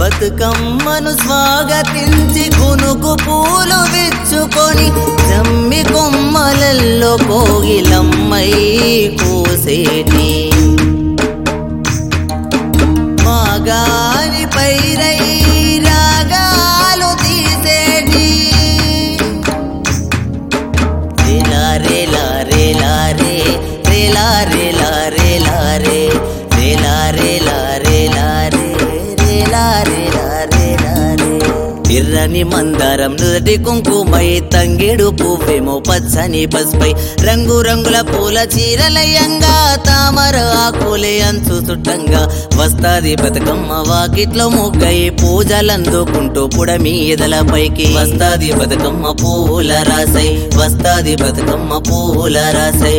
బతుకమ్మను స్వాగతించి కునుకు పూలు విచ్చుకొని జమ్మి కొమ్మలల్లో కోగిలమ్మై కూసేటి మాగాని పైరై రాగాలు తీసేటి రేలా రేలా రేలా రే రేలా రేలా రేలా రే రేలా రేలా రేలా రే రేలా రేలా రేలా రే ఎర్రని మందారం నుదటి కుంకుమై తంగేడు పువ్వేమో పచ్చని పసుపై రంగు రంగుల పూల చీరలయంగా తామర ఆకులే అంచు చుట్టంగా వస్తాది బతుకమ్మ వాకిట్లో ముగ్గై పూజలందుకుంటూ పుడమీదల పైకి వస్తాది బతుకమ్మ పూల రాసై వస్తాది బతుకమ్మ పూల రాసై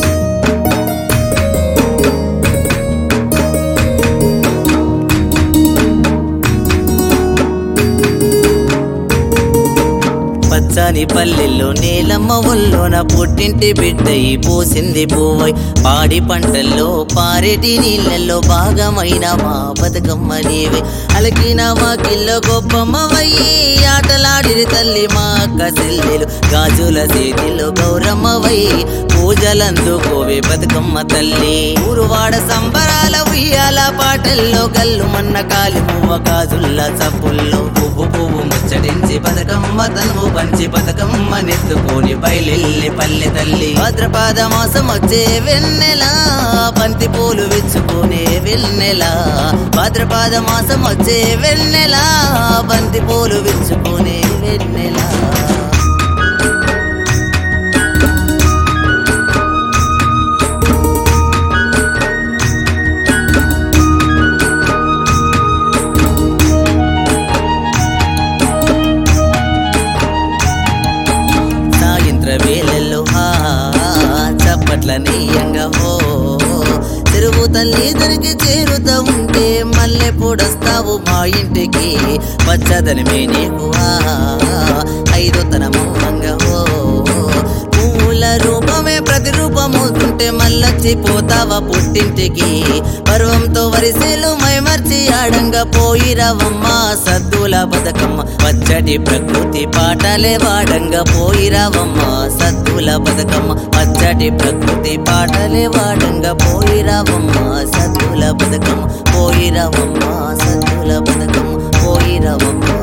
పచ్చని పల్లెల్లో నీలమ్మ ఒల్లోన పుట్టింటి బిడ్డై పూసింది పువ్వై పాడి పంటల్లో పారేటి నీళ్ళల్లో భాగమైన మా బతుకమ్మ నీవే అలకిన వాకిల్లో గొప్పమ్మవయ్యి ఆటలాడిరి తల్లి మా అక్క చెల్లెలు గాజుల చేతిలో గౌరమ్మవై పూజలందుకోవే బతుకమ్మ తల్లి ఊరువాడ సంబరాల ఉయ్యాల పాటల్లో గల్లు మన్న కాలి పువ్వ గాజుల్ల చప్పుల్లో పువ్వు పువ్వు ముచ్చడించి బతుకమ్మ తనువు పంచి బతుకమ్మ నెత్తుకొని బయలెల్లి పల్లె తల్లి భాద్రపద మాసం వచ్చే వెన్నెల బంతి పూలు విచ్చుకునే వెన్నెల భాద్రపద మాసం వచ్చే వెన్నెల బంతి పూలు విచ్చుకునే వెన్నెల వేళల్లో చప్పట్ల నీయంగా హో తిరుగు తల్లి దరికి చేరుతా ఉంటే మళ్ళీ పొడస్తావు మా ఇంటికి పచ్చదనమే నీకు ఐదో తనము హో పూల రూపమే ప్రతిరూపమవుతుంటే మళ్ళొచ్చిపోతావా పుట్టింటికి పర్వంతో వరిసేలు మైమర్చి ఆడంగా పోయిరావమ్మ సద్దుల బతుకమ్మ పచ్చటి ప్రకృతి పాటలే వాడంగా పోయిరావమ్మ సద్దుల బతుకమ్మ పచ్చటి ప్రకృతి పాటలే వాడంగా పోయిరావమ్మ సద్దుల బతుకమ్మ పోయిరావమ్మ సద్దుల బతుకమ్మ పోయిరావమ్మ